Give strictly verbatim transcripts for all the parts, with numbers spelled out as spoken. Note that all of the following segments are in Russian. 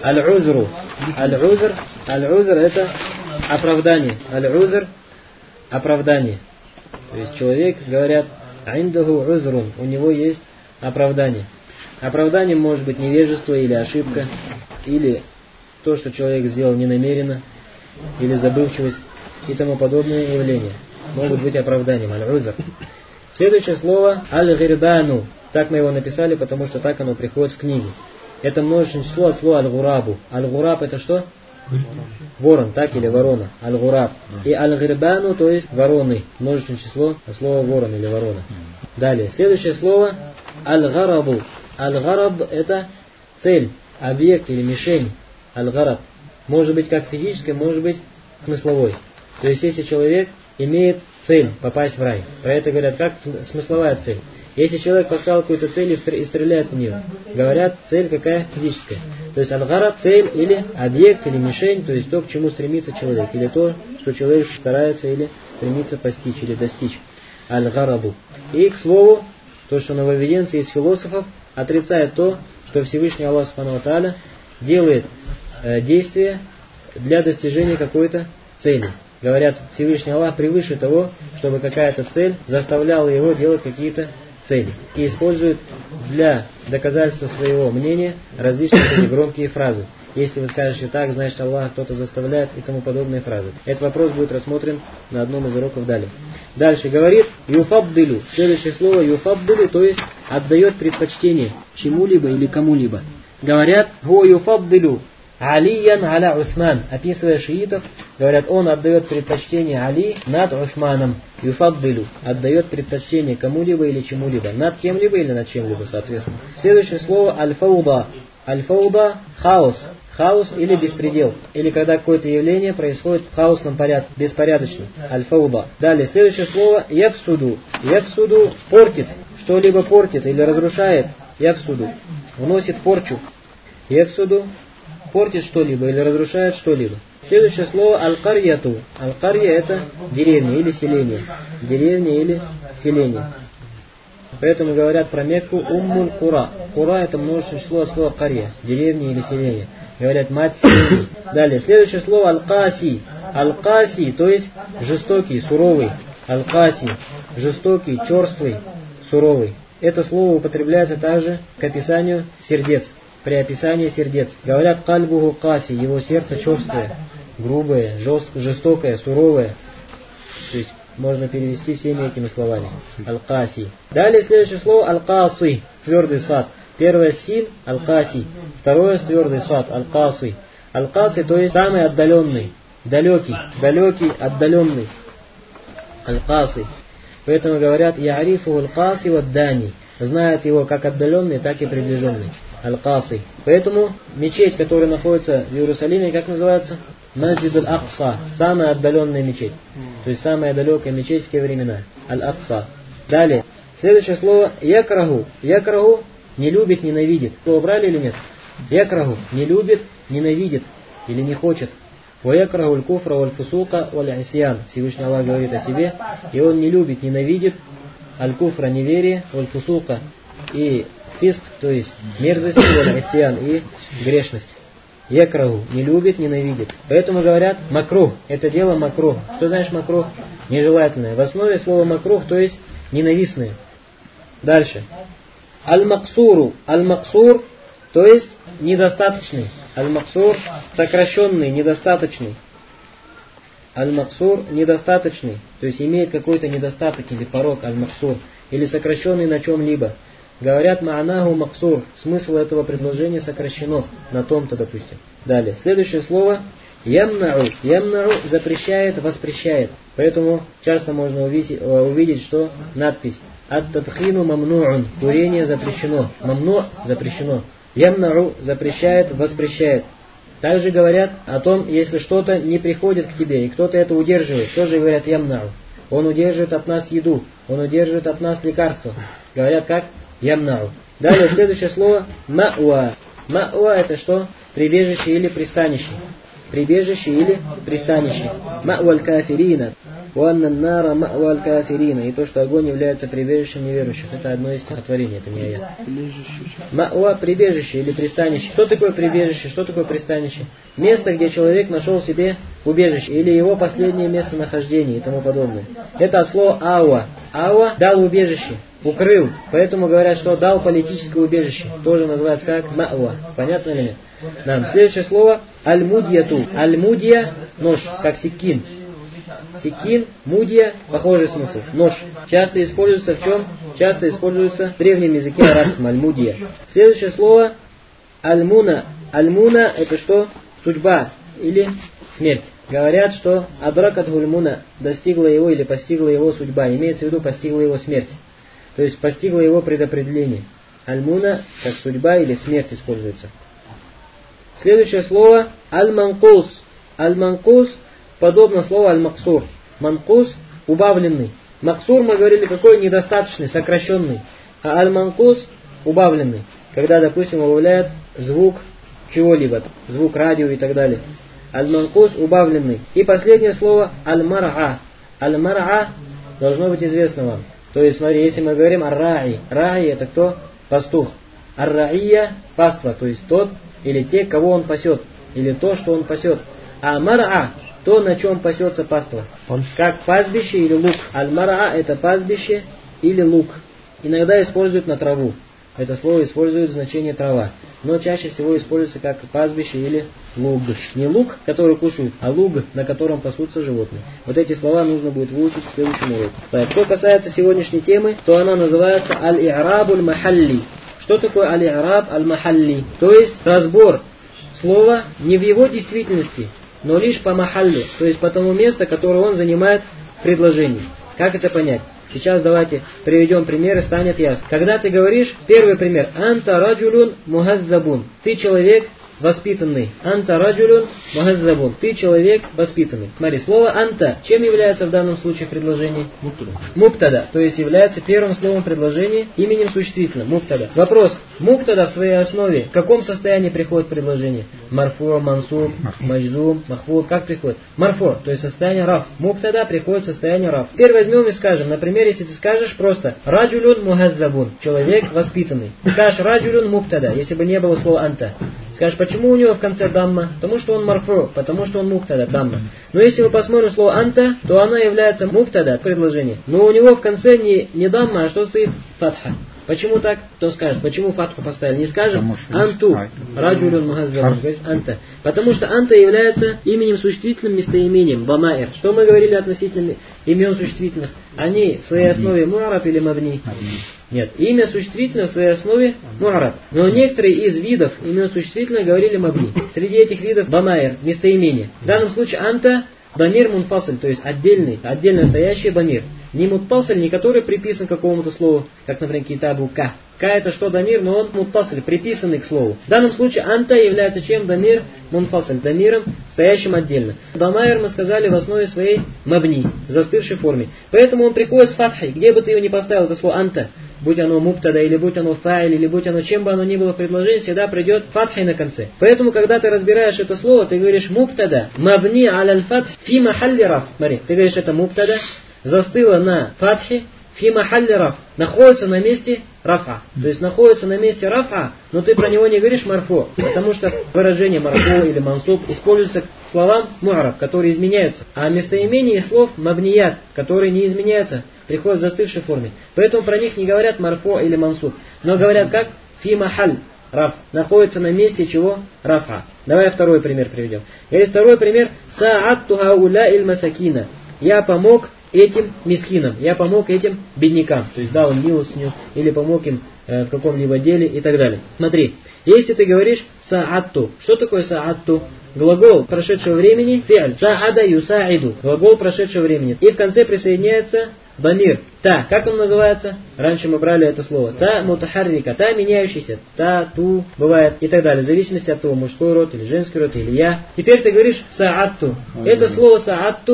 Аль-узру. Аль-узр. Аль-узр это оправдание. Аль-узр оправдание. То есть человек, говорят, индаху узрун, у него есть оправдание. Оправданием может быть невежество или ошибка, или то, что человек сделал ненамеренно, или забывчивость и тому подобные явления. Могут быть оправданием. Аль-узр. Следующее слово аль-гирбану. Так мы его написали, потому что так оно приходит в книге. Это множественное число от слова аль-гурабу. Аль-гураб это что? Ворон, так или ворона. Аль-гураб. И аль-гирбану, то есть вороны. Множественное число от слова ворон или ворона. Далее. Следующее слово аль-гарабу. Аль-гараб это цель, объект или мишень. Аль-гараб. Может быть как физической, может быть смысловой. То есть если человек имеет цель попасть в рай. Про это говорят как смысловая цель. Если человек поставил какую-то цель и стреляет в нее, говорят, цель какая? Физическая. То есть аль-гараб цель или объект или мишень, то есть то, к чему стремится человек, или то, что человек старается или стремится постичь или достичь. Аль-гарабу. И, к слову, то, что нововведенцы из философов отрицают то, что Всевышний Аллах Субхану ва Тааля делает э, действия для достижения какой-то цели. Говорят, Всевышний Аллах превыше того, чтобы какая-то цель заставляла его делать какие-то цели. И используют для доказательства своего мнения различные громкие фразы. Если вы скажете так, значит Аллах кто-то заставляет и тому подобные фразы. Этот вопрос будет рассмотрен на одном из уроков далее. Дальше говорит юфабдилю. Следующее слово юфабдилю, то есть отдает предпочтение чему-либо или кому-либо. Говорят го юфабдилю Алиян аля Усман. Описывая шиитов, говорят, он отдает предпочтение Али над Усманом. Юфаддилю. Отдает предпочтение кому-либо или чему-либо. Над кем-либо или над чем-либо, соответственно. Следующее слово аль-фауда. Аль-фауда – хаос. Хаос или беспредел. Или когда какое-то явление происходит в хаосном порядке, беспорядочно. Аль-фауда. Далее, следующее слово яфсуду. Яфсуду – портит. Что-либо портит или разрушает. Яфсуду. Вносит порчу. Яфсуду портит что-либо или разрушает что-либо. Следующее слово аль-карьяту. Аль-карья это деревня или селение. Деревня или селение. Поэтому говорят про Мекку уммуль кура. Кура это множественное число от слова карья. Деревня или селение. Говорят мать селений. Далее. Следующее слово аль-каси. Аль-каси, то есть жестокий, суровый. Аль-каси. Жестокий, черствый, суровый. Это слово употребляется также к описанию сердец. При описании сердец. Говорят кальбуху каси, его сердце черствое, грубое, жестокое, суровое. То есть можно перевести всеми этими словами. Аль-каси. Далее следующее слово аль-каси, твердый сад. Первое син аль-каси, второе твердый сад аль-каси. Аль-каси, то есть самый отдаленный, далекий, далекий, отдаленный. Аль-каси. Поэтому говорят я'рифу аль-каси вад-дани. Знают его как отдаленный, так и приближенный. Аль-Каси. Поэтому мечеть, которая находится в Иерусалиме, как называется? Масджид аль-Акса. Самая отдаленная мечеть. То есть самая далекая мечеть в те времена. Аль-Акса. Далее. Следующее слово якраху. Якраху не любит, ненавидит. Слово брали или нет? Якраху не любит, ненавидит или не хочет. Ва якраху аль-куфра валь-фусука валь-исьян. Всевышний Аллах говорит о себе. И он не любит, ненавидит аль-куфра неверие, валь-фусука и фиск, то есть мерзость, валь-исьян и грешность. Якраху не любит, ненавидит. Поэтому говорят макрух. Это дело макрух. Что значит макрух? Нежелательное. В основе слова макрух, то есть ненавистное. Дальше. Аль-максуру. Аль-максур, то есть недостаточный. Аль-максур сокращенный, недостаточный. Аль-максур недостаточный. То есть имеет какой-то недостаток или порог. Аль-максур. Или сокращенный на чем-либо. Говорят ма'анаху максур. Смысл этого предложения сокращено на том-то, допустим. Далее. Следующее слово ямнау. Ямнау запрещает, воспрещает. Поэтому часто можно увидеть, увидеть что надпись ат-тадхину мамну'ун. Курение запрещено. Мамну' запрещено. Ямнау запрещает, воспрещает. Также говорят о том, если что-то не приходит к тебе, и кто-то это удерживает. Тоже говорят ямнау. Он удерживает от нас еду. Он удерживает от нас лекарства. Говорят как? Ямнау. Далее следующее слово ма'уа. Ма'уа это что? Прибежище или пристанище. Прибежище или пристанище. Ма'уаль кафирина. «Уанна нара ма'валь кафирина». И то, что огонь является прибежищем неверующих. Это одно из стихотворений, это не аят. Ма'ва – прибежище или пристанище. Что такое прибежище? Что такое пристанище? Место, где человек нашел себе убежище, или его последнее местонахождение и тому подобное. Это от слова ауа. Ауа – дал убежище, укрыл. Поэтому говорят, что дал политическое убежище. Тоже называется как ма'ва. Понятно ли нет? Нам. Следующее слово аль-мудьяту. Аль-мудья – нож, как сиккин. Сикин, мудья, похожий смысл. Нож. Часто используется в чем? Часто используется в древнем языке арабском. Аль-мудья. Следующее слово аль-муна. Аль-муна это что? Судьба или смерть. Говорят, что адракат гульмуна, достигла его или постигла его судьба. Имеется в виду, постигла его смерть. То есть постигла его предопределение. Аль-муна как судьба или смерть используется. Следующее слово аль-манкус. Аль-манкус подобно слову аль-максур. Манкус убавленный. Максур мы говорили какой? Недостаточный, сокращенный. А аль-манкус убавленный. Когда, допустим, убавляют звук чего-либо, звук радио и так далее. Аль-манкус убавленный. И последнее слово аль-мар'а. Аль-мар'а должно быть известно вам. То есть, смотри, если мы говорим ар-ра'i. Ра'i это кто? Пастух. Ар-ра'ия паства, то есть тот или те, кого он пасет. Или то, что он пасет. А мар'а то, на чем пасется паства. Как пастбище или лук. Аль-мар'а это пастбище или лук. Иногда используют на траву. Это слово использует значение трава. Но чаще всего используется как пастбище или луг. Не лук, который кушают, а луг, на котором пасутся животные. Вот эти слова нужно будет выучить в следующем уроке. Так, что касается сегодняшней темы, то она называется аль-и'рабуль махалли. Что такое аль-и'раб аль-махалли? То есть разбор слова не в его действительности, но лишь по махалле, то есть по тому месту, которое он занимает в предложении. Как это понять? Сейчас давайте приведем примеры, станет ясно. Когда ты говоришь, первый пример, анта раджулюн мухаззабун, ты человек воспитанный. Анта раджулюн мухаззабун, ты человек воспитанный. Смотри, слово анта, чем является в данном случае предложение? Муптада. Муптада, то есть является первым словом предложения именем существительным. Муптада. Вопрос, муптада в своей основе, в каком состоянии приходит предложение? Марфур, мансуб, маджзум, махфуд, как приходит? Марфур, то есть состояние раф. Муптада приходит в состояние раф. Теперь возьмем и скажем, например, если ты скажешь просто раджулюн мухаззабун, человек воспитанный. Скажешь раджулюн муптада, если бы не было слова анта. Скажешь, почему у него в конце дамма? Потому что он марфу, потому что он муптада, дамма. Но если мы посмотрим слово анта, то оно является муптада, предложение. Но у него в конце не, не дамма, а что стоит? Фатха. Почему так? Кто скажет? Почему фатху поставили? Не скажем анту, раджулюн мухаззабун, анта. Потому что анта является именем существительным местоимением, бамаэр. Что мы говорили относительно имен существительных? Они в своей основе му'араб или мабни? Нет, имя существительное в своей основе му'араб. Но некоторые из видов имен существительных говорили мабни. Среди этих видов бамаэр, местоимение. В данном случае анта дамир мунфасль, то есть отдельный, отдельно стоящий дамир. Не муттасль, не который приписан к какому-то слову, как, например, китабу ка. Ка это что дамир, но он муттасль, приписанный к слову. В данном случае анта является чем? Дамир мунфасль, дамиром, стоящим отдельно. Дамайр мы сказали в основе своей мабни, в застывшей форме. Поэтому он приходит с фатхой, где бы ты его ни поставил, это слово анта, будь оно муптада, или будь оно фаиль, или будь оно чем бы оно ни было в предложении, всегда придет фатхой на конце. Поэтому, когда ты разбираешь это слово, ты говоришь муптада, мабни аля фатх фи махалли раф. Смотри, ты говоришь это муптада, застыла на фатхе, фи махалли раф, находится на месте рафа. То есть находится на месте рафа, но ты про него не говоришь марфу, потому что выражение марфу или мансуб используется к словам му'араб, которые изменяются. А местоимение слов мабният, которые не изменяются, приходят в застывшей форме. Поэтому про них не говорят марфу или мансуб, но говорят как фи махаль раф, находится на месте чего? Рафа. Давай второй пример приведем. Или второй пример. Са'атту хауля иль масакина. Я помог этим мискинам, я помог этим беднякам, то есть дал им милость или помог им э, в каком-либо деле и так далее. Смотри, если ты говоришь са'атту, что такое са'атту? Глагол прошедшего времени, фи'аль, са'ада юса'iду, глагол прошедшего времени. И в конце присоединяется дамир, та, как он называется? Раньше мы брали это слово. Та мутахаррика, та меняющийся, та, ту, бывает и так далее, в зависимости от того, мужской род или женский род или я. Теперь ты говоришь са'атту. Это слово са'атту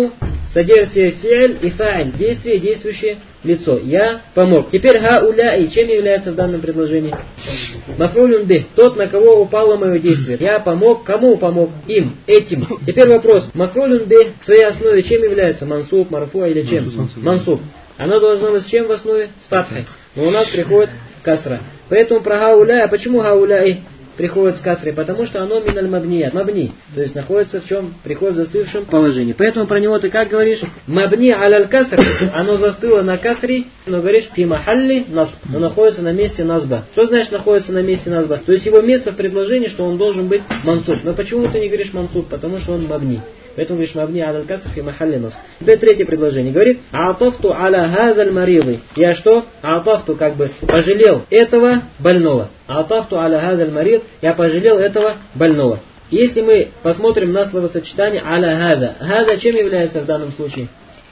содержит фи'ль и фа'иль, действие, действующее лицо. Я помог. Теперь хауляи, чем является в данном предложении? Мафрулюн бих, тот, на кого упало мое действие. Я помог, кому помог? Им, этим. Теперь вопрос. Мафрулюн бих в своей основе чем является? Мансуб, марфу или чем? Мансуб. Оно должно быть с чем в основе? С фатхой. Но у нас приходит касра. Поэтому про хауляи, а почему хауляи приходит с касрой? Потому что оно миналь мабният, мабни, то есть находится в чем? Приходит в застывшем положении. Поэтому про него ты как говоришь? Мабни аляль каср, оно застыло на касре, но говоришь фи махалли насб, но находится на месте назба. Что значит находится на месте назба? То есть его место в предложении, что он должен быть мансуб. Но почему ты не говоришь мансуб? Потому что он мабни. Поэтому говоришь мабни аляль каср фи махалли насб. Теперь третье предложение. Говорит а'тафту аля хазаль мариды. Я что? А'тафту как бы пожалел этого больного. А'тафту аля хазаль марид. Я пожалел этого больного. Если мы посмотрим на словосочетание аля хаза. Хаза чем является в данном случае?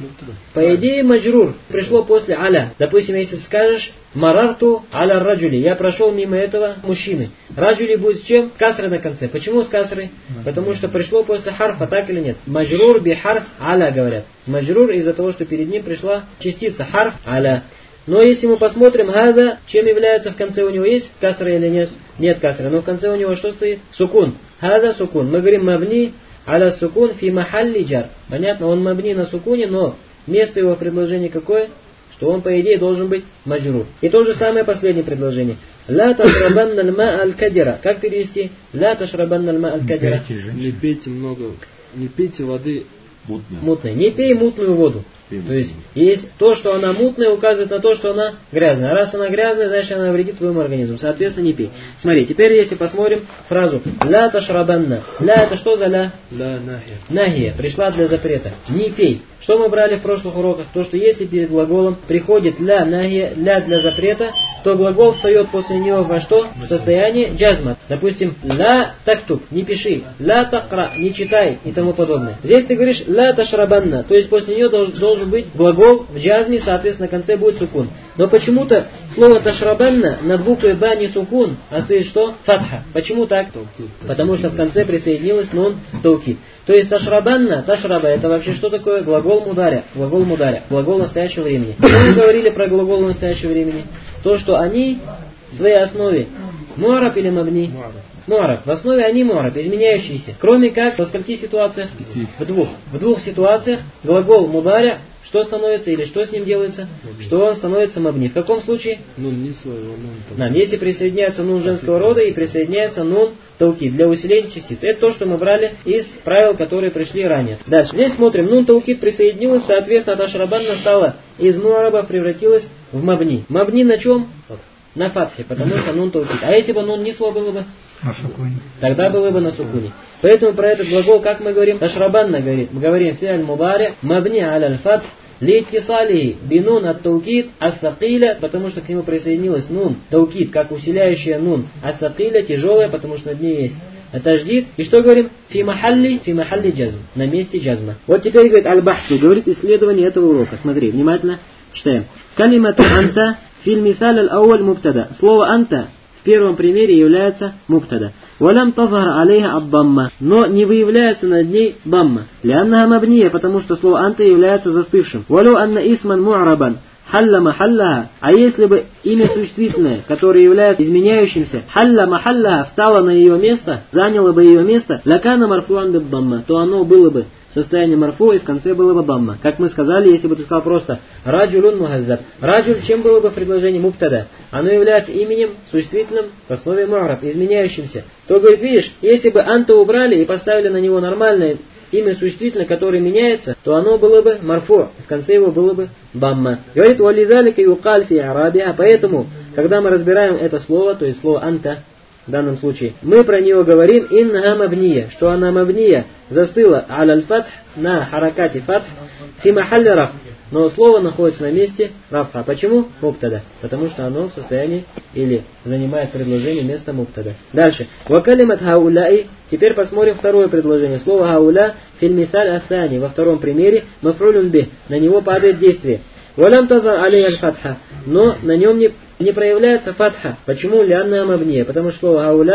По идее маджрур. Пришло после аля. Допустим, если скажешь марарту аля раджули. Я прошел мимо этого мужчины. Раджули будет с чем? С касрой на конце. Почему с касрой? Потому что пришло после харфа, так или нет? Маджрур би харф аля говорят. Маджрур из-за того, что перед ним пришла частица харф аля. Но если мы посмотрим хаза, чем является в конце у него есть касра или нет? Нет касры. Но в конце у него что стоит? Сукун. Хаза сукун. Мы говорим мабни аля сукун фи махалли джар. Понятно? Он мабни на сукуне, но место его предложения какое? Что он по идее должен быть маджрур. И то же самое последнее предложение. Ла ташрабанна аль-ма аль-кадира. Как перевести? Ла ташрабанна аль-ма аль-кадира. Не пейте много, не пейте воды мутной. Мутной. Не пей мутную воду. То есть, есть то, что она мутная, указывает на то, что она грязная. А раз она грязная, значит она вредит твоему организму. Соответственно, не пей. Смотри, теперь если посмотрим фразу «ля ташрабанна». «Ля» это что за «ля»? «Ля нахия». «Нахия» пришла для запрета. Не пей. Что мы брали в прошлых уроках? То, что если перед глаголом приходит «ля нахия», «ля» для запрета, то глагол встает после него во что? В состоянии джазма. Допустим, «ля тактуб», не пиши, «ля такра», не читай и тому подобное. Здесь ты говоришь «ля ташрабанна», то есть после нее должен, должен быть глагол в джазме, соответственно, на конце будет сукун. Но почему-то слово ташрабанна над буквой ба не сукун, а стоит что? Фатха. Почему так? Потому что в конце присоединилась нун таукид. То есть ташрабанна, ташраба, это вообще что такое? Глагол мударя. Глагол мударя. Глагол настоящего времени. Мы говорили про глагол настоящего времени. То, что они в своей основе муараб или мабни? Муараб. В основе они муараб, изменяющиеся. Кроме как, во скольких ситуациях? В двух. В двух ситуациях глагол мударя, что становится или что с ним делается? Мабни. Что он становится мабни. В каком случае? Нун не своего, нун Нам, если присоединяется нун женского рода и присоединяется нун таукид для усиления частиц. Это то, что мы брали из правил, которые пришли ранее. Дальше. Здесь смотрим. Нун таукид присоединилась, соответственно, ташрабанна стала из муараба, превратилась в мабни. Мабни на чем? На фатхе, потому что нун таукид. А если бы нун нисва было бы? На сукуне. Тогда было бы на сукуне. Поэтому про этот глагол, как мы говорим? Ташрабанна говорит. Мы говорим фи'аль мудари мабни аля фатх литтисалихи бинун ат таукид ас-сакиля, потому что к нему присоединилась нун таукид, как усиляющая нун, ас-сакиля тяжелая, потому что над ней есть тадждид. И что говорим? Фи махалли, фи махалли джазм. На месте джазма. Вот теперь говорит аль-бахту, говорит исследование этого урока. Смотри, внимательно читаем. Калимату анта филь мисаль аль-ауаль мубтада. Слово анта в первом примере является мубтада. Валям тазар алейха ад-дамма. Но не выявляется над ней дамма. Лианнаха мабния, потому что слово анта является застывшим. Валю анна исман му'рабан. Халла махаллаха. А если бы имя существительное, которое является изменяющимся, халла махаллаха, встало на ее место, заняло бы ее место, лакана марфуан бid-дамма, то оно было бы в состоянии марфу, и в конце было бы дамма. Как мы сказали, если бы ты сказал просто раджулун мухаззаб. Раджуль чем было бы в предложении мубтада? Оно является именем существительным в основе му'раб, изменяющимся. То, говорит, видишь, если бы анта убрали и поставили на него нормальное имя существительное, которое меняется, то оно было бы марфу, в конце его было бы дамма. Говорит, валидалика юкаль фи арабиха, поэтому, когда мы разбираем это слово, то есть слово анта, в данном случае, мы про нее говорим инна мабния, что она мабния, застыла аль фатх, на харакате фатх, фи махалли раф. Но слово находится на месте рафа. Почему? Мубтада. Потому что оно в состоянии или занимает предложение место мубтада. Дальше. Вакалимат хауляи. Теперь посмотрим второе предложение. Слово хауля филь мисаль асани. Во втором примере мафрулюн бих. На него падает действие. Валям тазар алей аль-фатха. Но на нем не, не проявляется фатха. Почему? Лянна мабния. Потому что слово хауля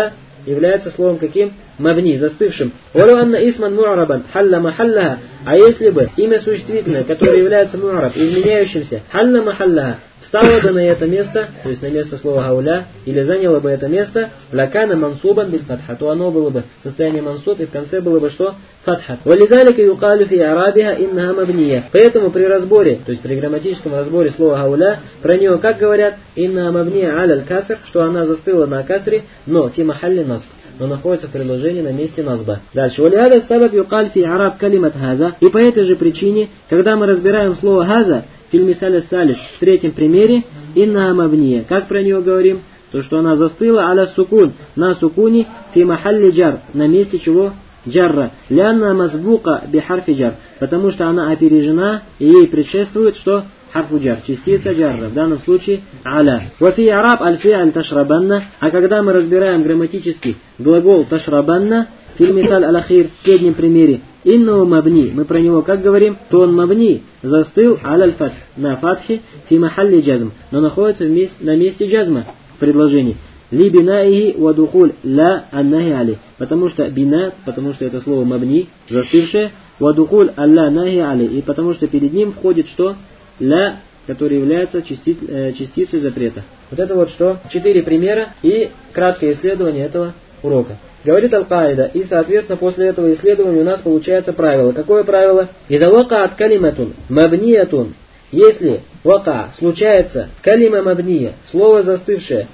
является словом каким? Мабни, застывшим. Валу анна исман му'рабан халла махаллаха. А если бы имя существительное, которое является му'раб, изменяющимся, халла махаллаха, встало бы на это место, то есть на место слова гауля, или заняло бы это место, лакана мансубан бил фатха, то оно было бы в состоянии мансуб, и в конце было бы что? Фатха. Валидалика юкалю фи арабиха иннаха мабния. Поэтому при разборе, то есть при грамматическом разборе слова гауля, про нее как говорят? Иннаха мабния аляль каср, что она застыла на касре, но фи махалли насб, но находится в предложении на месте назба. Дальше. Валихада сабаб юкаль фи араб калимат хаза. И по этой же причине, когда мы разбираем слово хаза, фильмисаля салис, в третьем примере, инна мабния. Как про нее говорим? То, что она застыла аля сукун, на сукуни, фи махалли джар, на месте чего? Джарра. Лянна мазбука бихарфи джар. Потому что она опережена, и ей предшествует что? Харфу джар, частица джарра, в данном случае аля. Вафи араб аль-фи'аль ташрабанна. А когда мы разбираем грамматически глагол ташрабанна, фильмисаль аль-ахир, в последнем примере, инну мабни, мы про него как говорим, то он мабни, застыл аля аль-фатх, на фатхе, фи махалли джазм, но находится вместе, на месте джазма в предложении. Ли бинаихи ва духуль ла аннахи али. Потому что бина, потому что это слово мабни, застывшее, ва духуль алла нахи али. И потому что перед ним входит что? Ля, который является части, э, частицей запрета. Вот это вот что? Четыре примера и краткое исследование этого урока. Говорит Аль-Каида, и соответственно после этого исследования у нас получается правило. Какое правило? Ида вакаат калиматун мабниятун. Если вака случается калима мабния, слово застывшее,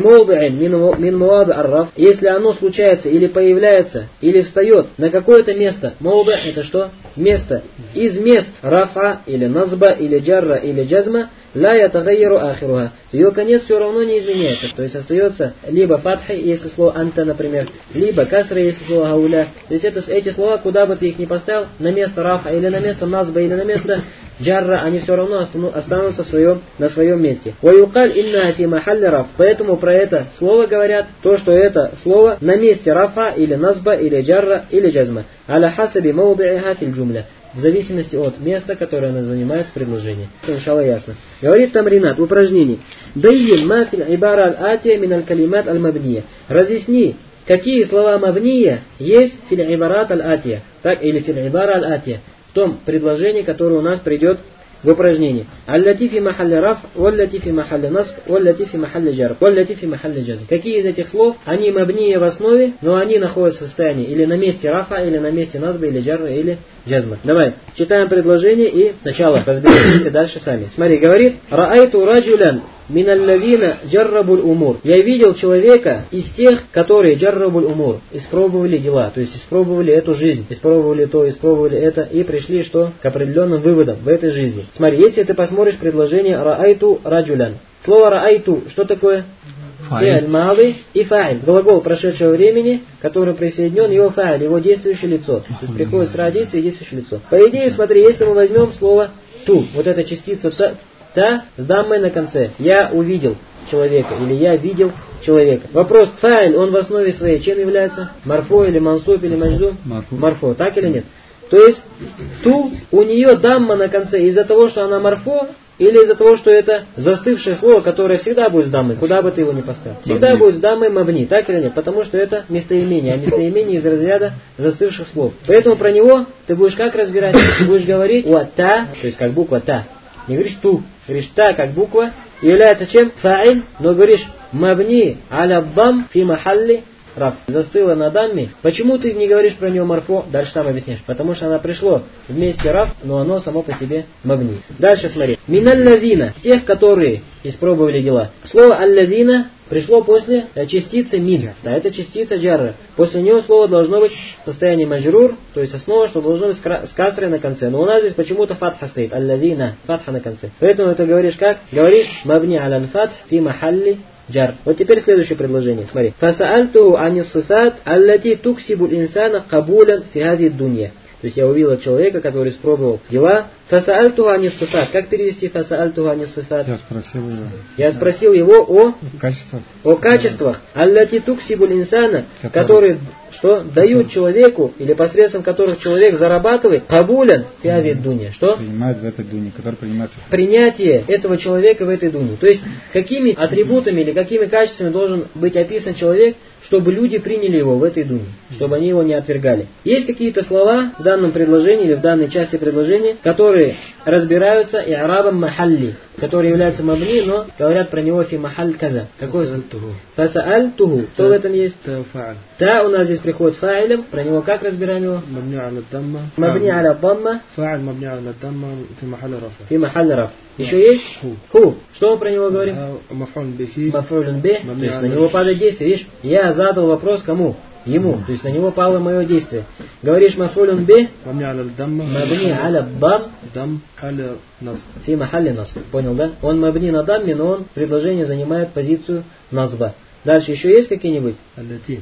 мин муаби ар-раф, если оно случается или появляется, или встает на какое-то место, мауби это что? Место из мест рафа, или назба, или джарра, или джазма, ла ятагайяру ахируха. Ее конец все равно не изменяется. То есть остается либо фатхи, если слово анта, например, либо касра, если слово гауля. То есть это, эти слова, куда бы ты их ни поставил, на место рафа, или на место назба, или на место джарра, они все равно останутся в своем, на своем месте. Ваюкаль инна фи махалли раф. Поэтому про это слово говорят, то, что это слово на месте рафа, или назба, или джарра, или джазма. Аля хасаби маудииха фил джумля. В зависимости от места, которое она занимает в предложении. Иншалла ясно. Говорит там Ринат в упражнении. Байин ма фил ибара аль-атия мин аль-калимат аль-мабния. Разъясни, какие слова мабния есть фил ибарат аль-атия. Так, или фил ибара аль-атия. В том предложении, которое у нас придет в упражнении. Аль-лати фи махалли раф, валь-лати фи махалли насб, валь-лати фи махалли джар, валь-лати фи махалли джазм. Какие из этих слов, они мабния в основе, но они находятся в состоянии или на месте рафа, или на месте назба, или джарра, или джазма. Давай, читаем предложение и сначала разберемся дальше сами. Смотри, говорит, раайту раджулян миналлавина джаррабуль умур. Я видел человека из тех, которые джаррабуль умур, испробовали дела, то есть испробовали эту жизнь, испробовали то, испробовали это, и пришли что? К определенным выводам в этой жизни. Смотри, если ты посмотришь предложение раайту раджулян. Слово раайту, что такое? Фа'иль малый и фа'иль. Глагол прошедшего времени, который присоединен его фа'иль, его действующее лицо. То есть приходит сразу действие и действующее лицо. По идее, смотри, если мы возьмем слово ту, вот эта частица та, та с даммой на конце. Я увидел человека или я видел человека. Вопрос, фа'иль, он в основе своей чем является? Марфо или мансуб или маджзум? Марфо. Марфо, так или нет? То есть ту, у нее дамма на конце из-за того, что она марфо, или из-за того, что это застывшее слово, которое всегда будет с даммой, куда бы ты его ни поставил. Всегда мабни. Будет с даммой мабни, так или нет? Потому что это местоимение, а местоимение из разряда застывших слов. Поэтому про него ты будешь как разбирать? Ты будешь говорить уа та, то есть как буква та. Не говоришь ту, говоришь та как буква, является чем? Фа'иль, но говоришь мабни аля дам фи махалли раф. Застыла на дамме. Почему ты не говоришь про нее марфо? Дальше сам объяснишь. Потому что она пришло вместе раф, но оно само по себе мабни. Дальше смотри. Миналлазина. Тех, которые испробовали дела. Слово аллазина пришло после частицы мин. Да, это частица джарра. После нее слово должно быть в состоянии маджрур, то есть основа, что должно быть с касрой на конце. Но у нас здесь почему-то фатха стоит. Аллазина. Фатха на конце. Поэтому ты говоришь как? Говоришь мабни алян фатх фи махалли джар. Вот теперь следующее предложение. Смотри. Фасаальту ани сифат аллати туксибу инсана кабулян фи хади дунья. То есть я увидел человека, который испробовал дела. Фасаальту ани сифат. Как перевести фасаальту ани сифат? Я спросил его. Я спросил его о качествах. О качествах. Аллати туксибу инсана, которые что дают человеку, или посредством которых человек зарабатывает, кабулян фи хади дунья. Что? Принимает в этой дуне, который принимается. Принятие этого человека в этой дуне. То есть какими атрибутами или какими качествами должен быть описан человек, чтобы люди приняли его в этой дуне, чтобы они его не отвергали. Есть какие-то слова в данном предложении или в данной части предложения, которые разбираются и арабам махалли, которые являются мабни, но говорят про него фи махаль каза. Какой фасаальтуху? Что в этом есть? Та у нас здесь приходит фаилем, про него как разбираем его? Мабни аля дамма. Мабни аля дамма. Фаиль мабни аля дамма фи махаль рафа. Фи махаль рафа. Еще есть? Ху. Ху. Что мы про него говорим? Маф'уль бихи. Маф'уль бих. То есть на него падает действие. Видишь, я задал вопрос кому? Ему. То есть на него пало мое действие. Говоришь маф'уль бих. Мабни аля дамма. Мабни аля дам. Дам аля насб. Фи махалли насб. Понял, да? Он мабни на дамме, но он предложение занимает позицию назба. Дальше еще есть какие-нибудь? Аллати.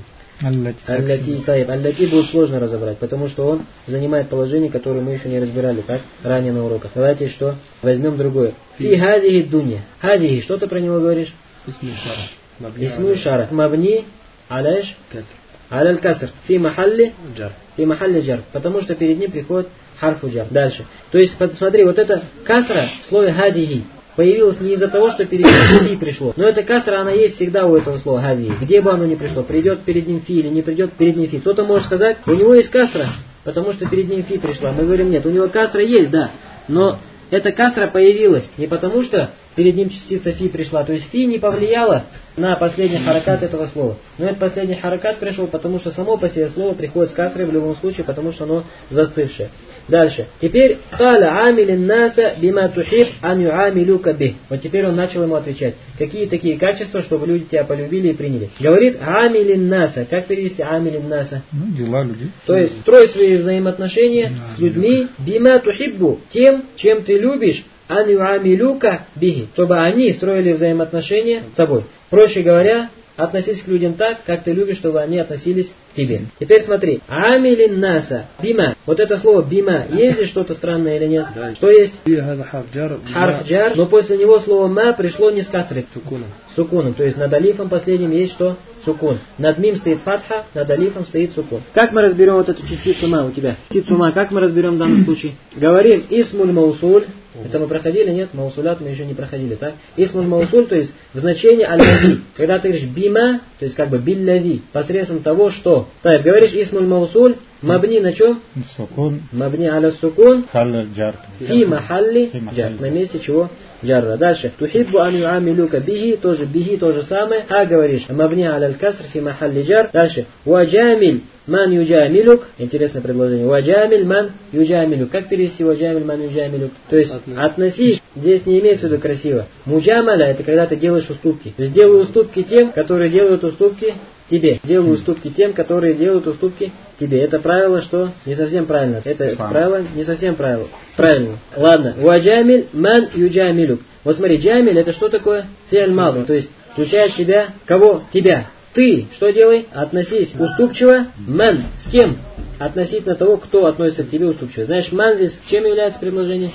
Аллати, таиб. Аллати будет сложно разобрать, потому что он занимает положение, которое мы еще не разбирали, как ранее на уроках. Давайте что? Возьмем другое. Фи хадихи дунья. Хадихи, что ты про него говоришь? Исму шара. Исму шара. Мабни аляш аляль каср. Фи махалли джар. Фи махалли джар. Потому что перед ним приходит харфу джар. Дальше. То есть, посмотри, вот это касра в слове хадихи появилось не из-за того, что перед ним фи пришло. Но эта касра, она есть всегда у этого слова хадихи. Где бы оно ни пришло, придет перед ним фи или не придет перед ним фи. Кто-то может сказать, у него есть касра, потому что перед ним фи пришла. Мы говорим, нет, у него касра есть, да. Но эта касра появилась не потому, что перед ним частица фи пришла. То есть фи не повлияла на последний харакат этого слова. Но этот последний харакат пришел, потому что само по себе слово приходит с касрой в любом случае, потому что оно застывшее. Дальше. Теперь «Таля амилин наса бима тухиб ан юамилюка бих». Вот теперь он начал ему отвечать. Какие такие качества, чтобы люди тебя полюбили и приняли. Говорит «Амилин наса». Как перевести «Амилин наса»? Ну, дела людей. То есть строй свои взаимоотношения с людьми бима тухиббу, тем, чем ты любишь, ан юамилюка бихи, чтобы они строили взаимоотношения с тобой. Проще говоря, относись к людям так, как ты любишь, чтобы они относились к тебе. Теперь смотри. Амилин наса. Бима. Вот это слово бима. Есть здесь что-то странное или нет? Да. Что есть? Харф Харф джар. Но после него слово ма пришло не с касрой. Сукуном. Сукуном. То есть над алифом последним есть что? Сукун. Над мим стоит фатха, над алифом стоит сукун. Как мы разберем вот эту частицу ма у тебя? Частицу ма, как мы разберем в данном случае? Говорим исмуль маусуль. Это мы проходили, нет? Маусулят мы еще не проходили, так? Исмуль маусуль, то есть в значении аль-лази. Когда ты говоришь бима, то есть как бы биль-лази, посредством того, что. Так, говоришь исмуль маусуль, мабни на чем? Сукун. Мабни аля сукун. Халля джар. Фи махалли джар. На месте чего? Джарра. Дальше. Тухиббу ан юамилюка бихи, тоже бихи, то же самое. А говоришь, мабни аля каср фи махалли джар. Дальше. Ваджамиль ман юджамилюк. Интересное предложение. Ваджамиль ман юджамилюк. Как перевести ваджамиль ман юджамилюк? То есть относись, здесь не имеется в виду красиво. Муджамаля это когда ты делаешь уступки. То есть делай уступки тем, которые делают уступки тебе. Делай уступки тем, которые делают уступки тебе. Это правило, что не совсем правильно. Это Сам. правило не совсем правило. Правильно. Ладно. Ваджамиль ман юджамилюк. Вот смотри, джамиль это что такое? Фиаль мал. То есть включает в себя кого? Тебя. Ты что делай? Относись уступчиво. Ман. С кем? Относительно того, кто относится к тебе уступчиво. Знаешь, ман здесь чем является предложение?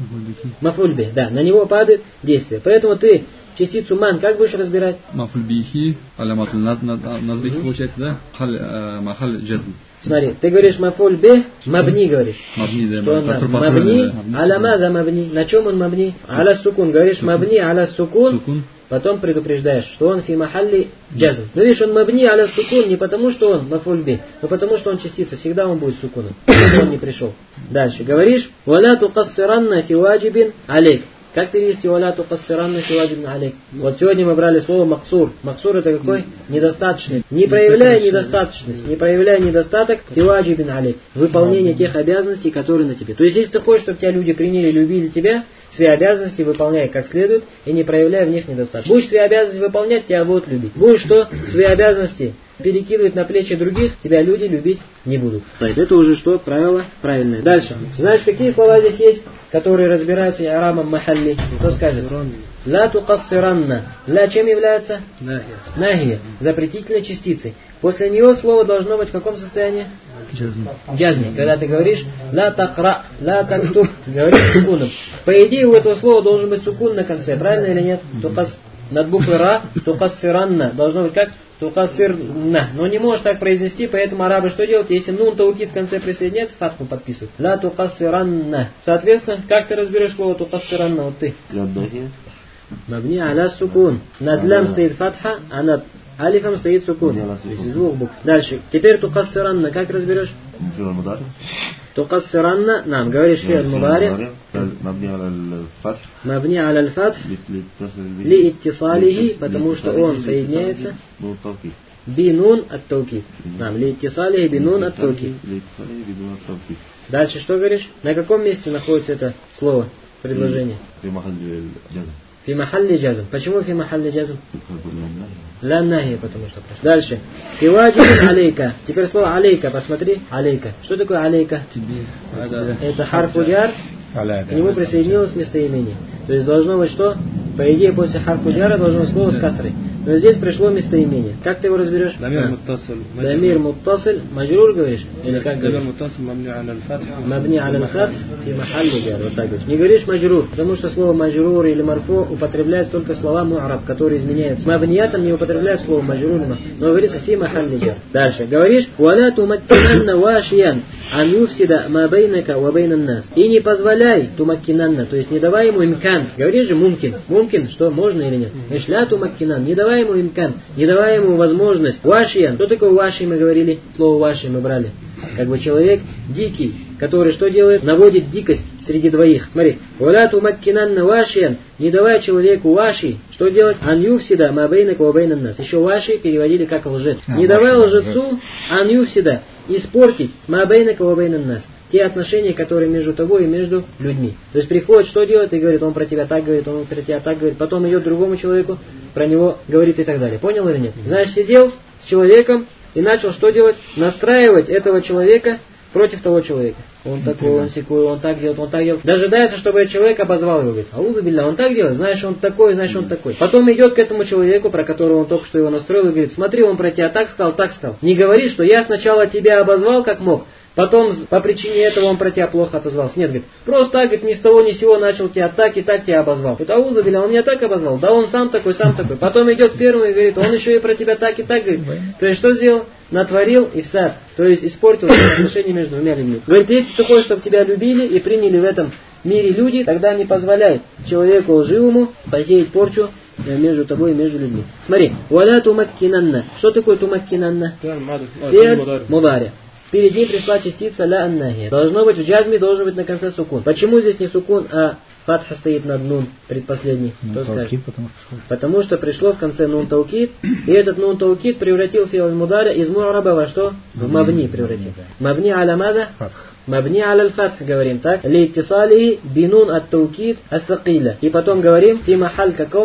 Мафуль бих. Да, на него падает действие. Поэтому ты частицу ман как будешь разбирать? Мафуль бихи, аляматуль назбих получается, да? Махаль джазм. Смотри, ты говоришь мафуль бих, мабни говоришь. Мабни, да. Что он мабни? Аля маза мабни. На чем он мабни? Аля сукун. Говоришь мабни, аля сукун. Потом предупреждаешь, что он фи махалли джазм. Но видишь, он мабни аля сукун не потому, что он мафуль бих, но потому, что он частица. Всегда он будет сукуном. Если он не пришел. Дальше говоришь, валя тукассиранна фи ваджибин алейк. Как перевести валя тукассиранна фи ваджибин алейк? Вот сегодня мы брали слово максур. Максур это какой? Недостаточный. Не проявляя недостаточность, не проявляя недостаток фи ваджибин алейк. Выполнение тех обязанностей, которые на тебе. То есть, если ты хочешь, чтобы тебя люди приняли, любили тебя, свои обязанности выполняй как следует и не проявляя в них недостаток. Будешь свои обязанности выполнять, тебя будут любить. Будешь что? Свои обязанности перекидывать на плечи других, тебя люди любить не будут. Это уже что? Правило правильное. Дальше. Знаешь, какие слова здесь есть, которые разбираются арабом махалли? Кто скажет? Ла тукассиранна. Ла чем является? Нахия. Запретительной частицей. После него слово должно быть в каком состоянии? Джазм. Джазми. Когда ты говоришь ла такра, ла тактуб, говоришь сукуном. По идее у этого слова должен быть сукун на конце, правильно или нет? Тукас, над буквой ра, тукассиранна. Должно быть как? Тукассирна. Но не можешь так произнести, поэтому арабы что делают? Если нун таукид в конце присоединяется, фатху подписывают. Ла тукассиранна. Соответственно, как ты разберешь слово тукассиранна? Вот ты. Мабни аля сукун. Над лям стоит фатха, а над алифом стоит сукун. То есть из двух букв. Дальше. Теперь тукассиранна. Как разберешь? تقصرن نعم говоришь فعل مضارع مبني على الفتح مبني على الفتح لاتصاله потому что он соединяется بنون التوكيد نعم لاتصاله بنون التوكيد. Дальше что говоришь? На каком месте находится это слово, предложение? في محل جزم. Почему في محل جزم? لا нахи, потому что прошло. Дальше. في واجب عليك. Теперь слово алейка, посмотри. Алейка. Что такое алейка? Это харфу джар. К нему присоединилось местоимение. То есть должно быть что? По идее после харфу джара должно быть слово с касрой. Но здесь пришло местоимение. Как ты его разберешь? Дамир муттасиль. Дамир муттасиль. Маджрур говоришь? Или как говоришь? Дамир муттасиль мабни аля аль-фатх. Мабни аля аль-фатх фи махалли джар. Вот так говоришь. Не говоришь маджрур, потому что слово маджрур или марфу употребляется только слова му'раб, которые изменяются. Мабниятом не употребляется слово маджрур, но говорится фи махалли джар. Дальше. Говоришь: «Валя тумаккинанна вашиян ан юфсида ма бейнака ва бейнан нас». И не позволяй тумаккинанна, то есть не давай ему имкан. Говоришь же мумкин. Мумкин, что можно или нет? Говоришь: «Ля тумаккинан». Не давай ему имкан, не давай ему возможность. Вашиян. Что такое ваши мы говорили? Слово ваши мы брали. Как бы человек дикий, который что делает? Наводит дикость среди двоих. Смотри. «Валя тумаккинанна вашиян». Не давай человеку ваши. Что делать? Ан юфсида ма бейнака ва бейнан нас. Еще ваши переводили как лжец. Не давай лжецу ан юфсида испортить ма бейнака ва бейнан нас. Те отношения, которые между тобой и между людьми. То есть приходит, что делает, и говорит: он про тебя так говорит, он про тебя так говорит. Потом идет к другому человеку, про него говорит и так далее. Понял или нет? Знаешь, сидел с человеком и начал что делать? Настраивать этого человека против того человека. Он такой, он сякой, он так делает, он так делает. Дожидается, чтобы этот человек обозвал его. Говорит: аузу билля, он так делает, знаешь, он такой, знаешь, он такой. Потом идет к этому человеку, про которого он только что его настроил, и говорит: смотри, он про тебя так сказал, так сказал. Не говори, что я сначала тебя обозвал как мог, потом по причине этого он про тебя плохо отозвался. Нет, говорит, просто так, говорит, ни с того ни с сего начал тебя так и так тебя обозвал. Говорит: аузу билля, он меня так обозвал. Да он сам такой, сам такой. Потом идет к первому и говорит: он еще и про тебя так и так говорит. То есть что сделал? Натворил и все. То есть испортил отношения между двумя людьми. Говорит: если ты хочешь, чтобы тебя любили и приняли в этом мире люди, тогда не позволяй человеку лживому посеять порчу между тобой и между людьми. Смотри. «Валя тумаккинанна». Что такое тумаккинанна? Фи'ль мудари. Перед ним пришла частица ля аннахия. Должно быть в джазме, должен быть на конце сукун. Почему здесь не сукун, а фатха стоит над нун, предпоследний? Кто скажет? Потому, потому что пришло в конце нун таукид, и этот нун таукид превратил фи'ль мудари из му'раба во что? В мабни превратил. Мабни аля мада? Мабни аля аль-фатх говорим, так? Ли иттисалихи бинун ат-таукид ас-сакиля. И потом говорим фи махаль каком?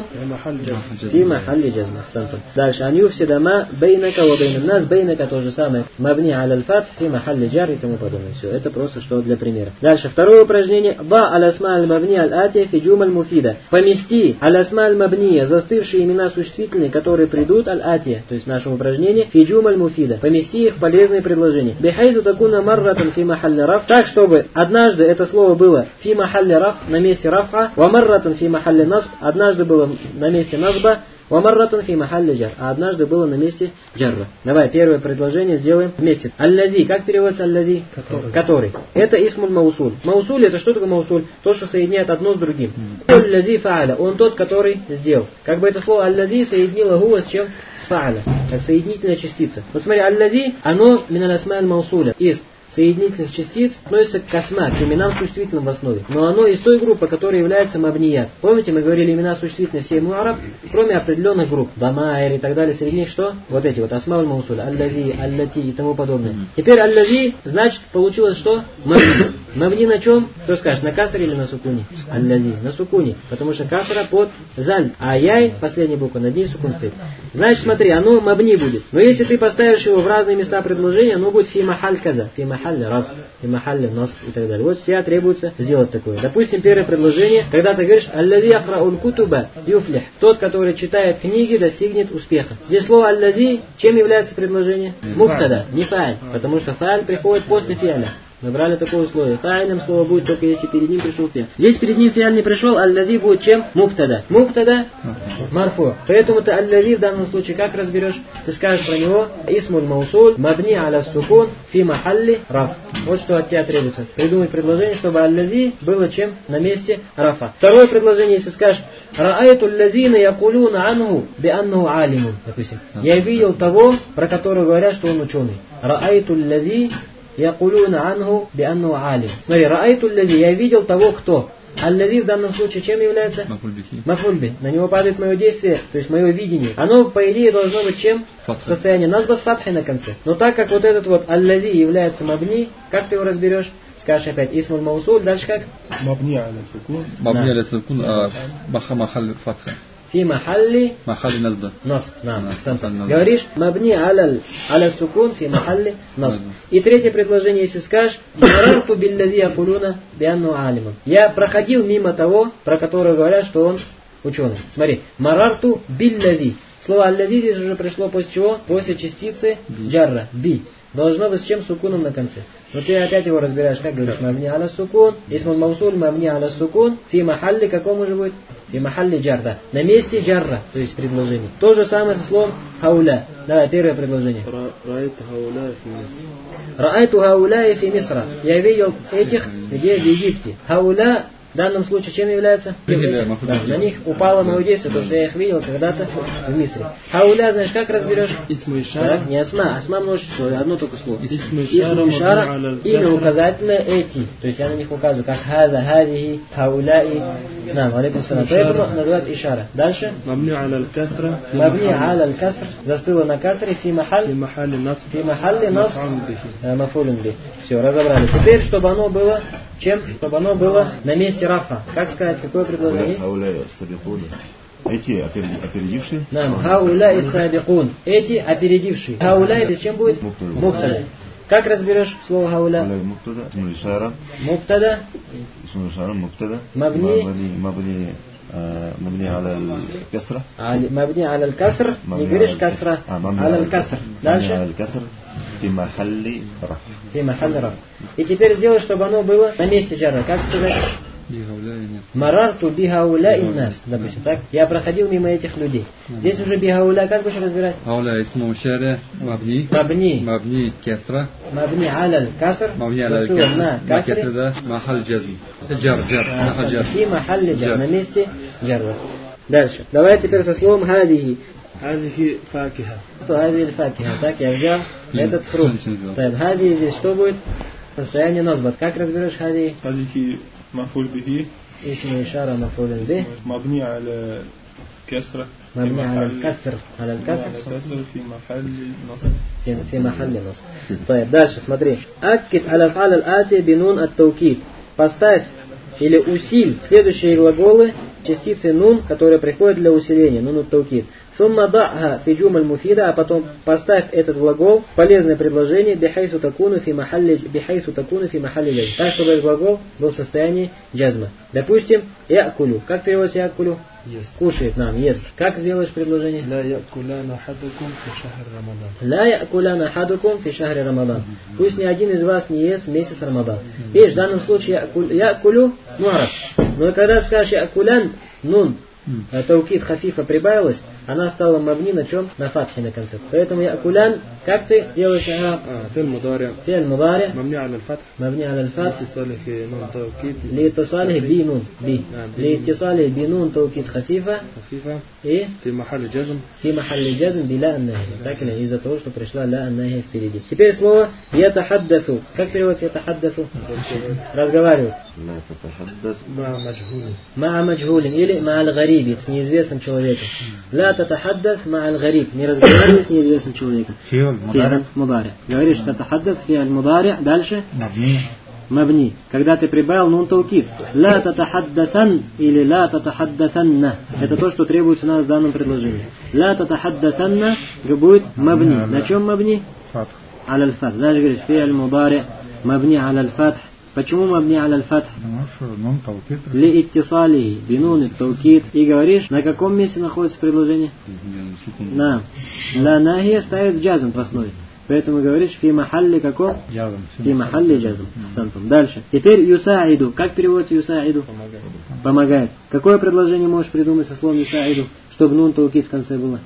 Фи махалли джазма. Дальше. Ан юфсида ма бейнака ва бейнан нас. Бейнака то же самое. Мабни аля аль-фатх фи махалли джар и тому подобное. Все. Это просто что для примера. Дальше. Второе упражнение. Ба аля-сма аль-мабни аль-атия фи джумаль муфида. Помести аля-сма аль-мабния, застывшие имена существительные, которые придут аль-атия, то есть в нашем упражнении, фи джумаль муфида. Помести их в полезные предложения. Бихайду такуна марратан фи махалли раф, так, чтобы однажды это слово было фи махалли раф, на месте рафа, ва марратан фи махалли насб, однажды было на месте назба, ва марратан фи махалли джар, а однажды было на месте джарра. Давай, первое предложение сделаем вместе. Аль-лази, как переводится аль-лази? Который. Который. Это исмуль маусуль. Маусуль, это что такое маусуль? То, что соединяет одно с другим. Аль-лази фааля, он тот, который сделал. Как бы это слово аль-лази соединило гуа с чем? С фааля, как соединительная частица. Вот смотри, аль-лази, оно миналь асма аль-маусуля, из соединительных частиц относится к касма, к именам существительным в основе. Но оно из той группы, которая является мабният. Помните, мы говорили имена существительные все муараб, кроме определенных групп. Дамайр и так далее. Среди них что? Вот эти вот. Асмауль маусуль, аль-лази, аль-лати и тому подобное. Теперь аль-лази, значит, получилось что? Мабни. Мабни на чем? Кто скажет, на касре или на сукуне? Аль-лази. На сукуне. Потому что касра под заль. А яй, последняя буква, над ней сукун стоит. Значит, смотри, оно мабни будет. Но если ты поставишь его в разные места предложения, оно будет фи махаль каза. Фи махаль раф, и махалли насб и так далее. Вот тебе требуется сделать такое. Допустим, первое предложение, когда ты говоришь аллади яхрауль кутуба юфлих, тот, который читает книги, достигнет успеха. Здесь слово аллади чем является предложение? Муктада, не фааль, потому что фааль приходит после фиаля. Мы брали такое условие. Фаилем слово будет только если перед ним пришел фиаль. Здесь перед ним фиаль не пришел, аль-лади будет чем? Мубтада. Мубтада марфу. Поэтому ты аль-лади в данном случае как разберешь? Ты скажешь про него исмуль маусуль мабни аля сукун фи махалли раф. Вот что от тебя требуется. Придумать предложение, чтобы аль-лади было чем? На месте рафа. Второе предложение, если скажешь раайту аль-ладина якулюна анху би аннаху алимун. Допустим. Я видел того, про которого говорят, что он ученый. Раайту аль-лади якулюна анху би аннаху алим. Смотри, раайту аль-лади, я видел того, кто. Аль-лади в данном случае чем является? Мафульби. На него падает мое действие, то есть мое видение. Оно, по идее, должно быть чем? В состоянии насба с фатхой на конце. Но так как вот этот вот аль-лади является мабни, как ты его разберешь? Скажешь опять исмуль маусуль, дальше как? Мабни аля сукун. Мабни аля сукун, баха махаль фатха. Фи махалли махалли назба. Насб. Говоришь мабни аля аля сукун фи махалли насб. И третье предложение, если скажешь марарту биллади якулюна би аннаху алимун. Я проходил мимо того, про которого говорят, что он ученый. Смотри, марарту биллади. Слово аллади здесь уже пришло после чего? После частицы джарра, би. Должно быть с чем? Сукуном на конце. Но ты опять его разбираешь, как говоришь, мабни аля сукун, исмуль маусуль мабни аля сукун, фи махалли, какому же будет? Фи махалли джарда. На месте джарра, то есть предложение. То же самое со словом хауля. Давай, первое предложение. Раайту хауля фи мисра. Я видел этих, где в Египте. Хауля в данном случае чем является? Да, на них упало мое действие, потому что я их видел когда-то в Мисре. Хауля, знаешь, как разберешь? Так, не асма, асма множество, одно только слово. Исм ишара или указательное эти. То есть я на них указываю, как хаза, хазихи, хауляи. Нам, алейкум салам. Поэтому называют ишара. Дальше. Мабни аля аль-касра. Мабни аля аль-каср. Застыло на касре фи махаль. Фи махалли насб. Фи махалли насб. Мафулин би. Все, разобрали. Теперь, чтобы оно было чем? Чтобы оно было на месте рафа. Как сказать, какое предложение есть? Эти опередившие. Нам, хауля и сабикун. Эти опередившие. Хауля это чем будет? Муктада. Как разберешь слово хауля? Муктада. Муктада. Муктада. Мабни. Мабни. مبني على الكسرة. مبني على الكسر. Не говоришь касра. على الكسر. Дальше. على الكسر. في محل رفع. في محل رفع. И теперь сделай, чтобы оно было на месте джарра. Как сказать? Марарту бихауля иннас. Допустим, так? Я проходил мимо этих людей. Здесь уже бихауля, как будешь разбирать? Хауля исму шаре мабни. Мабни. Мабни кесра. Мабни аля каср. Мабни аля каср. Каср. Махаль джазм. Джар, джар. Махаль джар. И махаль джар. На месте джарра. Дальше. Давай теперь со словом хадихи. Хадихи факиха. Что хадихи факиха? Так, я взял этот фрукт. Так, хадихи здесь что будет? Состояние назбат. Как разберешь хадихи? Хадихи مفعول به اسم إشارة مفعول به مبني على كسرة مبني على الكسر على الكسر في محل نصب في, في محل نصب. طيب дальше смотри. أكد على فعل الآتي بنون التوكيد. Поставь или усиль следующие глаголы частицы нун, которые приходят для усиления, нун ат-таукид. Сумма да'ха фи джумаль муфида, а потом поставь этот глагол, полезное предложение, бихайсу такуну фи махалли, бихайсу такуну фи махалли джазм. Так, чтобы этот глагол был в состоянии джазма. Допустим, якулю. Как переводится якулю? Ест. Кушает нам, ест. Как сделаешь предложение? لا يأكلان أحدكم في شهر رمضان. لا يأكلان أحدكم في شهر رمضان. Пусть ни один из вас не ест месяц Рамадан. Видишь, в данном случае якулю муараб. Но когда скажешь якулян, нун, таукид хафифа прибавилась, она стала мабни на чем? На фатхе на конце. Поэтому якулян, как ты делаешь? في المضارع. في المضارع. مبني على الفتح. مبني على الفتح. لاتصاله نون توكيد. لاتصاله بنون بي. لاتصاله بنون توكيد خفيفة. خفيفة. إيه؟ في محل جزم. في محل جزم بلا النهي. لكن إذا того, что пришла لا النهي впереди. Теперь слово يتحدث. Как переводится يتحدث? Разговаривать. لا تتحدث مع مجهول. مع مجهول или مع الغريب, с неизвестным человеком. لا تتحدث مع الغريب. Не разговаривай с неизвестным человеком. فعل مضارع. Говоришь تتحدث فعل مضارع. Дальше. مبني. مبني. Когда ты прибавил нун таукид. لا تتحدثن или لا تتحدثن. Это то, что требуется у нас в данном предложении. لا تتحدثن будет مبني. На чем مبني? فاتح. على الفتح. Знаешь, говоришь فعل مضارع مبني على الفتح. Почему мабни аля аль-фатх? Ли-иттисалихи, бинун ат-таукид. И говоришь, на каком месте находится предложение? На. Ла нахия ставит джазм в основе. Поэтому говоришь фи махалли каком? Джазм. Фи махалли джазм. Сантум. Дальше. Теперь юсаиду. Как переводится юсаиду? Помогает. Помогает. Какое предложение можешь придумать со словом юсаиду, чтобы нун таукид в конце было?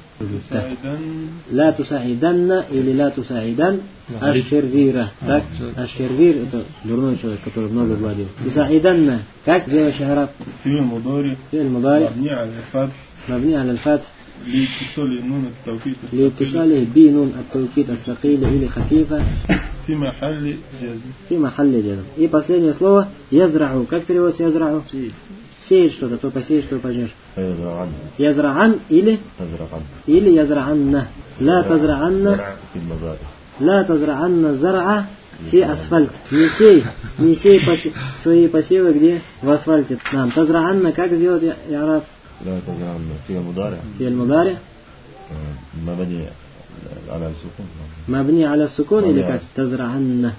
Ла тусаиданна или ла тусаидан аш-шервира. Так? Аш-шервир это дурной человек, который много владел. Тусаиданна. Как сделаешь араб? فعل مضارع فعل مضارع مبني على الفتح مبني على الفتح لاتصال نون التوكيد لاتصاله بنون التوكيد الثقيلة или خفيفة في محل جزم في محل جزم. И последнее слово язрау. Как переводится язрау? Сеет что-то, то посеешь, то пожнешь. فيزرعن Язраан или تزرعن или язраанна. لا تزرعن في المزارع لا تزرعن زرعа في асфальт. Не сей, не сей посе- свои посевы где? В асфальте. Нам тазраанна как сделать яраб? لا تزرعن في المضارع في المضارع مبني على السكون مبني على السكون или как? تزرعن.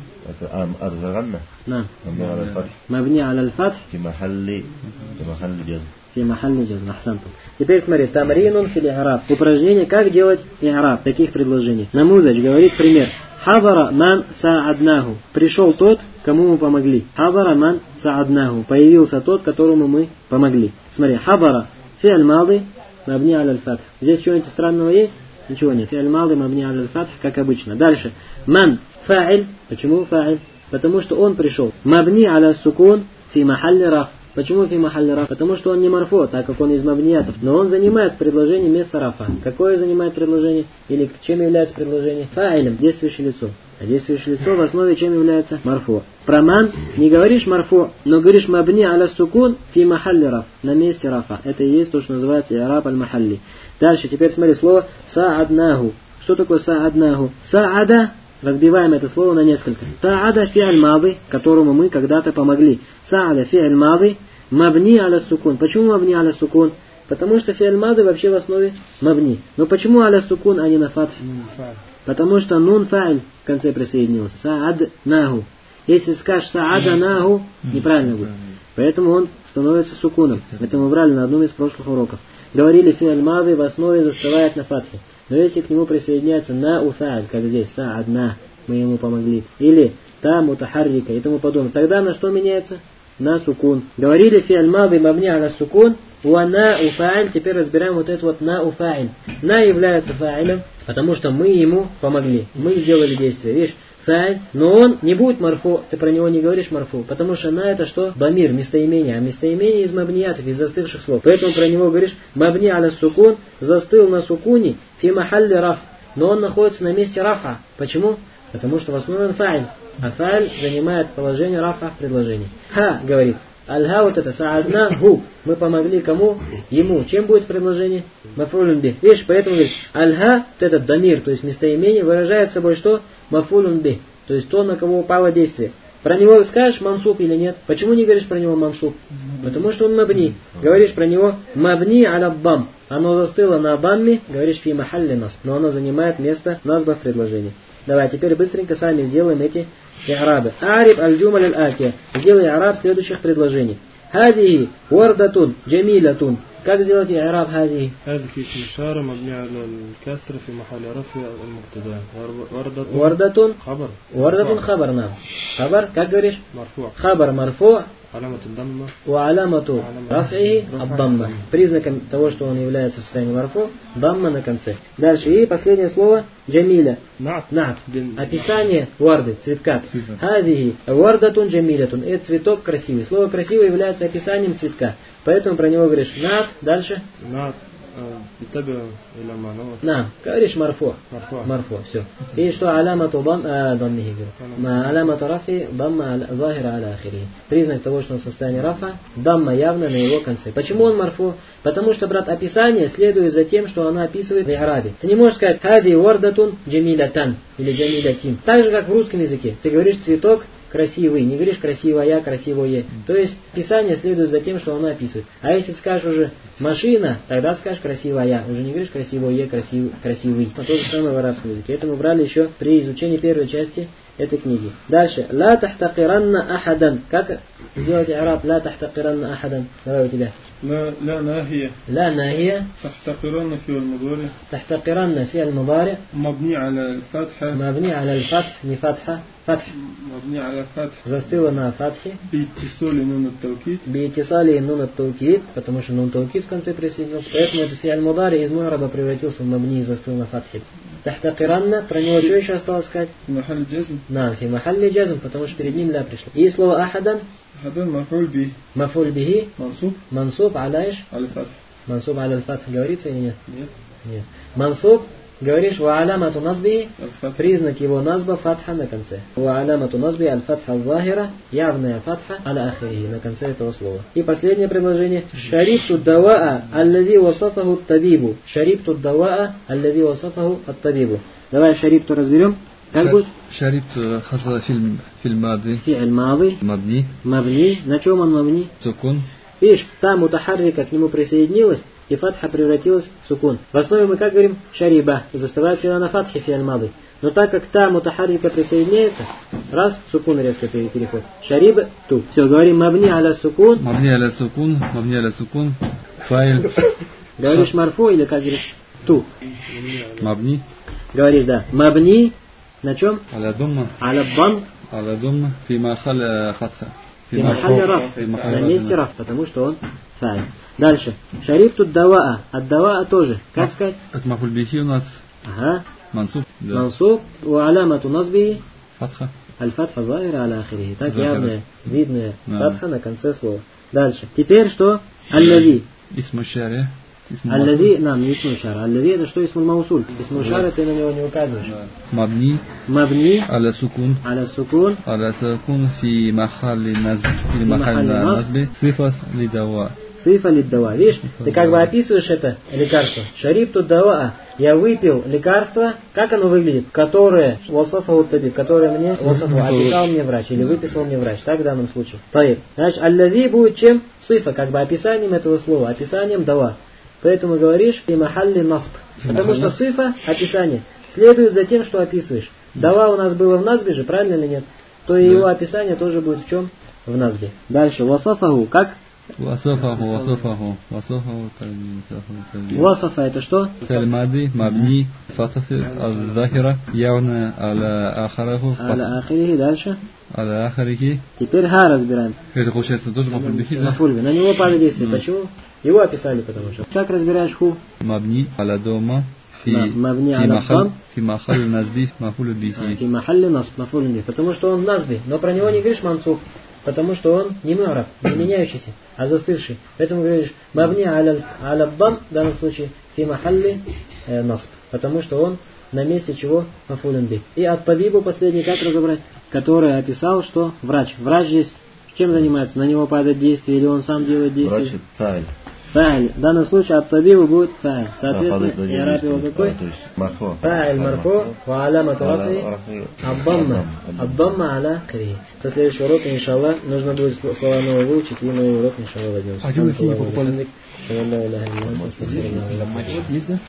أزرعن نعم. مبني على الفتح مبني على الفتح في محل في محل جزم في محل جزم. أحسنتم. Теперь смотри, тамринун фил и'раб. Упражнение, как делать и'раб таких предложений. Намузач говорит пример. Хадара ман сааднаху. Пришел тот, кому мы помогли. Хадара ман сааднаху. Появился тот, которому мы помогли. Смотри, хадара фи'аль мади мабни аля аль-фатх. Здесь что-нибудь странного есть? Ничего нет. Фи'аль мади мабни аля аль-фатх, как обычно. Дальше. Ман фа'иль. Почему фа'иль? Потому что он пришел. Мабни аля сукун фи махалли раф. Почему фи махалли раф? Потому что он не марфо, так как он из мабниятов. Но он занимает предложение место рафа. Какое занимает предложение? Или чем является предложение? Фа'илем, действующее лицо. А действующее лицо в основе чем является? Марфо. Про ман не говоришь марфо, но говоришь мабни аля сукун фи махалли раф. На месте рафа. Это и есть то, что называется и'раб аль-махалли. Дальше, теперь смотри, слово сааднаху. Что такое сааднаху? Саада. Разбиваем это слово на несколько. Саада фи'аль мади, которому мы когда-то помогли. Саада фи'аль мади, мабни аля сукун. Почему мабни аля сукун? Потому что фи'аль мади вообще в основе мабни. Но почему аля сукун, а не на фатх? Потому что нун фа'иль в конце присоединился. Саад наху. Если скажешь саада наху, неправильно будет. Поэтому он становится сукуном. Это мы брали на одном из прошлых уроков. Говорили фи'аль мади в основе застывает на фатхе. Но если к нему присоединяется на уфа'аль, как здесь, саадна, мы ему помогли, или та мутахаррика и тому подобное, тогда на что меняется? На сукун. Говорили фи'аль мади мабни аля сукун, ва на уфа'аль, теперь разбираем вот это вот на уфа'аль. На является фа'илем, потому что мы ему помогли, мы сделали действие, видишь? Фа'иль, но он не будет марфу, ты про него не говоришь марфу, потому что на это что? Бамир, местоимение, а местоимение из мабниятов, из застывших слов. Поэтому про него говоришь мабни аля сукун, застыл на сукуне, фи махалли раф, но он находится на месте рафа. Почему? Потому что в основе он фа'иль, а фа'иль занимает положение рафа в предложении. Ха, говорит, аль-ха вот это саадна ху, мы помогли кому? Ему. Чем будет предложение? Мафулун бих. Видишь, поэтому говорит, аль-ха, вот этот дамир, то есть местоимение, выражает собой что? Мафулун бих, то есть то, на кого упало действие. Про него скажешь мансуб или нет? Почему не говоришь про него мансуб? Потому что он мабни. Говоришь про него мабни аля дам. Оно застыло на дамме, говоришь фи махалли нас, но оно занимает место назба в предложении. Давай, теперь быстренько сами сделаем эти и'рабы. Ариб аль-джумаль аль-атия. Сделай и'раб следующих предложений. Хадихи вардатун джамилатун. Как сделать и'раб хадихи? هذه اسم إشارة مبني على الكسر في محل رفع المبتدا. وردة Вардатун. خبر. Вардатун хабар нам. Хабар, как говоришь? مرفوع. Хабар марфу. علامة الضمة. وعلامة رفعه الضمة. Признаком того, что он является в состоянии марфу, дамма на конце. Дальше. И последнее слово джамиля. نعت. Нат. Описание варды, цветка. Хадихи вардатун джамилятун. Это цветок красивый. Слово красивый является описанием цветка. Поэтому про него говоришь нат. Дальше. نعت يتبع إلى معنى. На. Говоришь марфу. مرفوع. Марфу. Все. И что алямату дам, а, даммихи. Алямату рафи, дамма захира аля ахири. Признак того, что он в состоянии рафа, дамма явно на его конце. Почему он марфу? Потому что, брат, описание следует за тем, что она описывает в и'рабе. Ты не можешь сказать хади вардатун джамилятан или джамилятин. Так же, как в русском языке. Ты говоришь цветок красивый, не говоришь красивая, красивое. То есть писание следует за тем, что оно описывает. А если скажешь уже машина, тогда скажешь красивая. Уже не говоришь красивое, красив, красивый. А то же самое в арабском языке. Это мы брали еще при изучении первой части этой книги. Дальше. Ла тахтакиранна ахадан. Как сделать i'раб ла тахтакиранна ахадан? Давай у тебя. لا لا ناهية. لا ناهية. تحتقرن في المضارع. تحتقرن في المضارع. مبني على الفتحة. مبني على الفتح. не فتحة. فتح. مبني على الفتح. Застыло на фатхе. باتصال نون التوكيد. باتصال نون التوكيد. Потому что нун таукид в конце присоединился. Поэтому этот фиаль мудари из му'раба превратился в мабни и застыл на фатхе. Тахтакиранна. Про него что еще осталось сказать? محل جزم. Да, фи махалли джазм, потому что перед ним ля пришло. И слово ахадан. هذا مفعول به. مفعول به. منصوب. منصوب على ايش؟ على الفتح. منصوب على الفتح говорится или нет? Нет. Нет. Мансуб, говоришь, ва алямату назби, الفتح. признак его назба фатха на конце. Ва алямату назби аль-фатха аль-захира, явная фатха аля ахирихи, на конце этого слова. И последнее предложение. Шарипту даваа аллади васафаху ат-табибу. Шарипту даваа аллади васафаху ат-табибу. Давай шарипту разберем. Как будет? شربت حصل في في الماضي فعل ماضي مبني مبني. На чем он мабни? سكون. Видишь, та мутахаррика к нему присоединилась, и фатха превратилась в сукун. В основе мы как говорим? Шариба. Заставляет всегда на фатхе фиаль мады. Но так как та мутахаррика присоединяется, раз, сукун резко переход. Шариба, ту. Все, говорим мабни аля сукун. مبني على السكون مبني على السكون فاعل. Говоришь марфу или как говоришь? Ту. مبني Говоришь, да. Мабни. На чем? على ضمة Аля бам. على ضمة في محل فتحة في محل раф. في محل На раф. месте раф, потому что он фа'иль. Дальше. Шарипту даваа. От даваа тоже. Как сказать? Это مفعول به у нас Ага. منصوب. Да. Мансуб. Ва алямату назби. فتحة. Аль-фатха захира аля ахирихи. Так Захира. явная, видная Да. фатха на конце слова. Дальше. Теперь что? Аллади. اسم الشارع. اسم Аллади, нам не исму шар. Аллади это что исму маусуль. Исму шара ты на него не указываешь. مبني Мабни. على سكون Аля сукун. على سكون في محل نصب في محل محل نصب. نصب صفة لدواء. Сифа лиддава. Видишь, ты как бы описываешь это лекарство. Шарипту даваа. Я выпил лекарство. Как оно выглядит? Которое васафа уттабиб. Которое мне васафа описал мне врач. Или выписал мне врач. Так в данном случае. Таиб. Значит, аллади будет чем? Сифа. Как бы описанием этого слова. Описанием дава. Поэтому говоришь и махалли насб. Потому что сифа, описание, следует за тем, что описываешь. Дава у нас было в назбе же, правильно или нет? То и его описание тоже будет в чем? В назбе. Дальше. Васафаху. Как? وصفه وصفه وصفه تلميذه. Васафа это что? فعل ماضي مبني فتح الظاهرة يعن على آخره Аля ахирихи. Дальше. على آخره. Теперь ха разбираем. Это получается тоже مفعول به. Мафульби. На него падает действие. Почему? Его описали, потому что. Как разбираешь ху? مبني على دوما في مبني في على محل الضم. في محل نصب مفعول به. Фи махалли насб. Мафульби. Потому что он в назбе. Но про него не говоришь мансуб. Потому что он не мюраб, не меняющийся, а застывший. Поэтому говоришь мабни аля дам, в данном случае фи махалли э, насб. Потому что он на месте чего? Мафулин би. И от табибу последний как разобрать? Который описал, что врач. Врач здесь чем занимается? На него падает действие или он сам делает действие? Врач фа'иль. Фа'иль. В данном случае от табибу будет фа'иль. Соответственно, i'раб его какой? Марфу. Фа'иль марфу ва алямату рафи ад-дамма. Ад-дамма аля ахирихи. Со следующего урока, иншаллах, нужно будет слова новые выучить и новый урок, иншаллах, возьмем. А где вы книги покупали? Алхамдулиллах, ла иляха илля анта, астагфирука ва атубу илейх.